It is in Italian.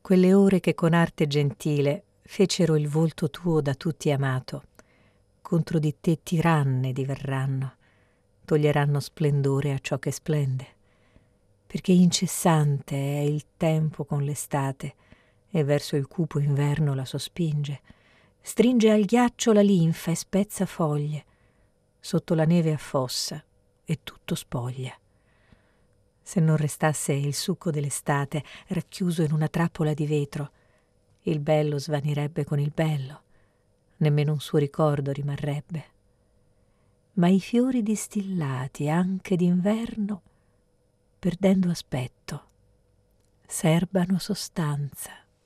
quelle ore che con arte gentile fecero il volto tuo da tutti amato, contro di te tiranne diverranno, toglieranno splendore a ciò che splende, perché incessante è il tempo con l'estate e verso il cupo inverno la sospinge, stringe al ghiaccio la linfa e spezza foglie, sotto la neve affossa e tutto spoglia. Se non restasse il succo dell'estate racchiuso in una trappola di vetro, il bello svanirebbe con il bello, nemmeno un suo ricordo rimarrebbe. Ma i fiori distillati anche d'inverno, perdendo aspetto, serbano sostanza.